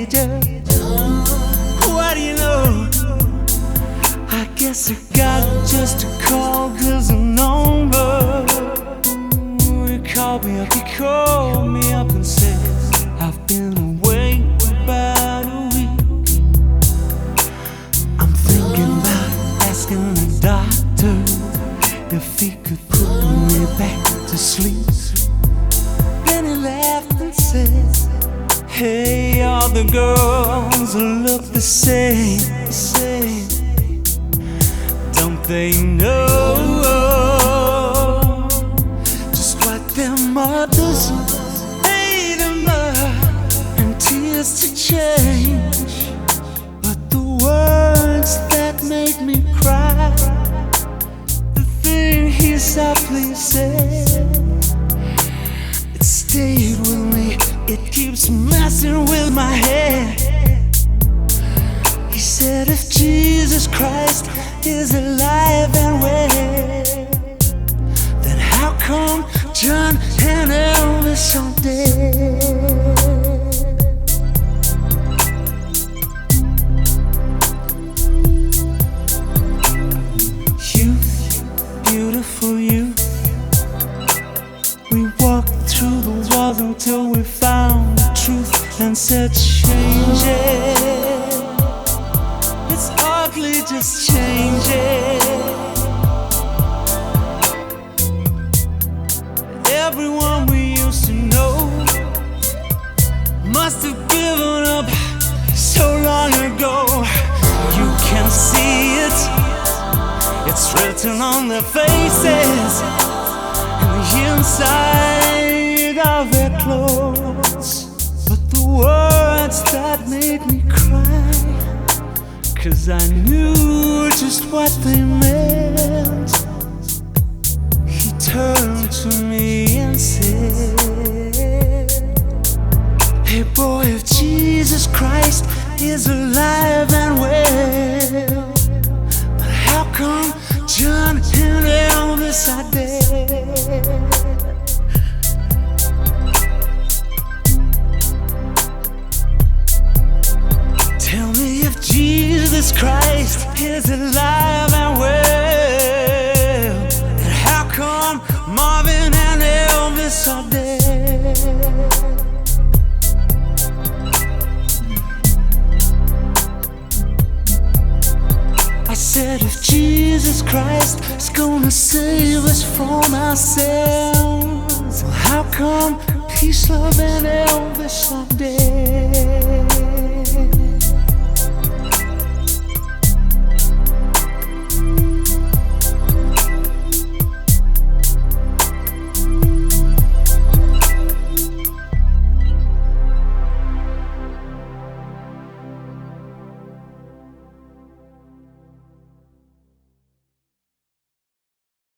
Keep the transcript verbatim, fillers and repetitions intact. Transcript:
Peter. What do you know? I guess I got just a call, cause a number. He called me up, he called me up and said, I've been awake about a week. I'm thinking about asking the doctor if he could put me back to sleep. Then he laughed and said, hey, all the girls look the same, same. Don't they know just what their mothers made them and tears to change? But the words that made me cry, the thing he softly said, it stayed with me. It keeps messing with my head. He said, if Jesus Christ is alive and well, then how come John and Elvis are dead? Youth, beautiful youth, we walked through the walls until we found the truth and said change it. It's ugly, just change it. Everyone we used to know must have given up so long ago. You can see it, it's written on their faces and the inside of their clothes. But the words that made me cry, 'cause I knew just what they meant. He turned to me and said, hey boy, if Jesus Christ is alive and well, but how come John and Elvis are dead? Tell me if Jesus Christ is alive and well, and how come Marvin and Elvis are dead? I said, if Jesus Christ is gonna save us from ourselves, well, how come Peace, Love, and Elvis are